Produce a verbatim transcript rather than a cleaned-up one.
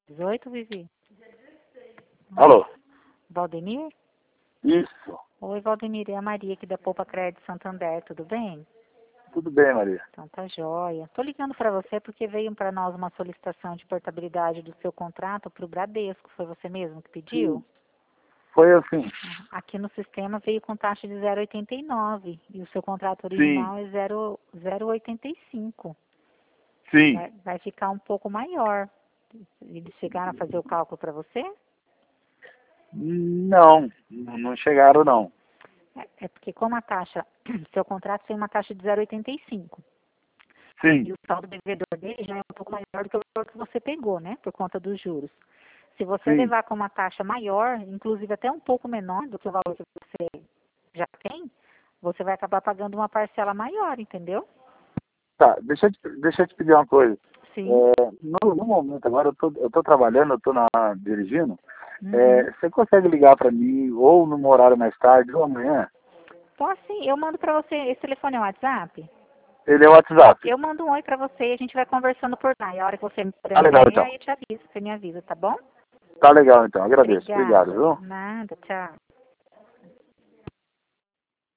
dezoito, Vivi? Alô? Valdemir? Isso. Oi, Valdemir, é a Maria aqui da Poupa Crédito Santander, tudo bem? Tudo bem, Maria. Então tá jóia. Tô ligando para você porque veio para nós uma solicitação de portabilidade do seu contrato para o Bradesco. Foi você mesmo que pediu? Sim. Foi assim. Aqui no sistema veio com taxa de zero vírgula oitenta e nove e o seu contrato Sim. original é zero vírgula oitenta e cinco. Sim. Vai, vai ficar um pouco maior. Eles chegaram a fazer o cálculo para você? Não, não chegaram não. É, é porque como a taxa, seu contrato tem uma taxa de zero vírgula oitenta e cinco. Sim. E o saldo devedor dele já é um pouco maior do que o valor que você pegou, né? Por conta dos juros. Se você Sim. levar com uma taxa maior, inclusive até um pouco menor do que o valor que você já tem, você vai acabar pagando uma parcela maior, entendeu? Tá, deixa eu te, deixa eu te pedir uma coisa. Sim. É, no, no momento agora, eu tô, eu tô trabalhando, eu tô na, dirigindo. Uhum. É, você consegue ligar para mim ou num horário mais tarde ou amanhã? Então, assim, eu mando pra você, esse telefone é o WhatsApp? Ele é o WhatsApp. Eu mando um oi pra você e a gente vai conversando por lá. E a hora que você me puder Tá me legal atender, então. aí eu te aviso, você me avisa, tá bom? Tá legal então, agradeço. Obrigado, Obrigada. viu? Nada, tchau.